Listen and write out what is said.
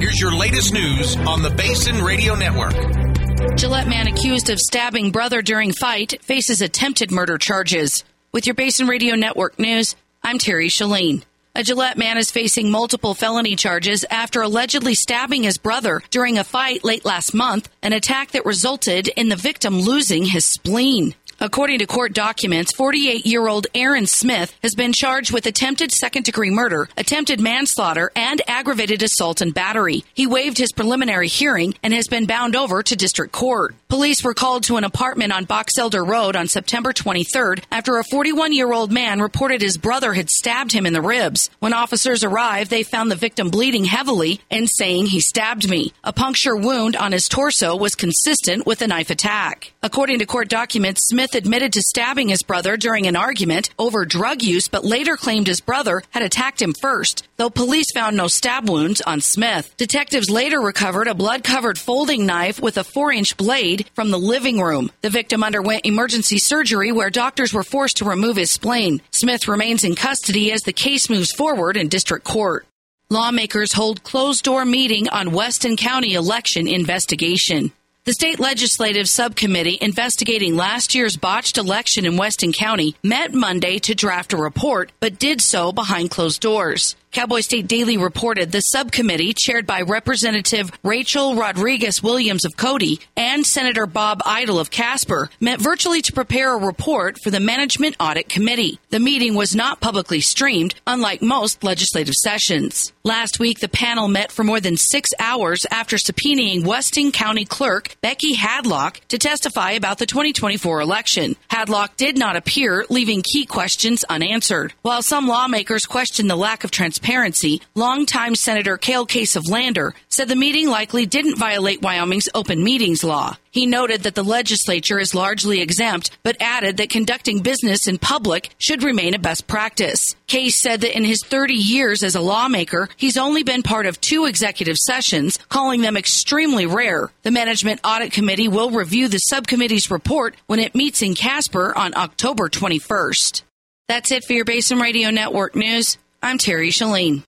Here's your latest news on the Basin Radio Network. Gillette man accused of stabbing brother during fight faces attempted murder charges. With your Basin Radio Network news, I'm Terry Shalene. A Gillette man is facing multiple felony charges after allegedly stabbing his brother during a fight late last month, an attack that resulted in the victim losing his spleen. According to court documents, 48-year-old Aaron Smith has been charged with attempted second-degree murder, attempted manslaughter, and aggravated assault and battery. He waived his preliminary hearing and has been bound over to district court. Police were called to an apartment on Box Elder Road on September 23rd after a 41-year-old man reported his brother had stabbed him in the ribs. When officers arrived, they found the victim bleeding heavily and saying, "He stabbed me." A puncture wound on his torso was consistent with a knife attack. According to court documents, Smith admitted to stabbing his brother during an argument over drug use, but later claimed his brother had attacked him first, though police found no stab wounds on Smith. Detectives later recovered a blood-covered folding knife with a 4-inch blade from the living room. The victim underwent emergency surgery where doctors were forced to remove his spleen. Smith remains in custody as the case moves forward in district court. Lawmakers hold closed-door meeting on Weston County election investigation. The state legislative subcommittee investigating last year's botched election in Weston County met Monday to draft a report, but did so behind closed doors. Cowboy State Daily reported the subcommittee, chaired by Representative Rachel Rodriguez-Williams of Cody and Senator Bob Idle of Casper, met virtually to prepare a report for the Management Audit Committee. The meeting was not publicly streamed, unlike most legislative sessions. Last week, the panel met for more than 6 hours after subpoenaing Weston County Clerk Becky Hadlock to testify about the 2024 election. Hadlock did not appear, leaving key questions unanswered. While some lawmakers questioned the lack of transparency, longtime Senator Cale Case of Lander said the meeting likely didn't violate Wyoming's open meetings law. He noted that the legislature is largely exempt, but added that conducting business in public should remain a best practice. Case said that in his 30 years as a lawmaker, he's only been part of 2 executive sessions, calling them extremely rare. The Management Audit Committee will review the subcommittee's report when it meets in Casper on October 21st. That's it for your Basin Radio Network news. I'm Terry Shalene.